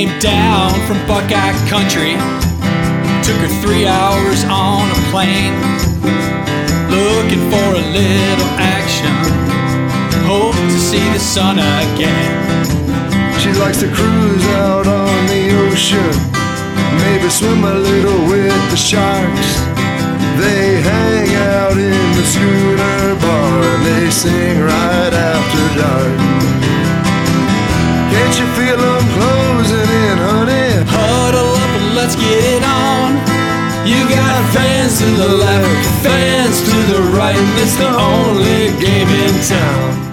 came down from Buckeye Country. Took her 3 hours on a plane, looking for a little action. Hope to see the sun again. She likes to cruise out on the ocean, maybe swim a little with the sharks. They hang out in the schooner bar and they sing right after dark. Can't you feel them closing in, honey? Huddle up and let's get it on. You got fans to the left, fans to the right, and it's the only game in town.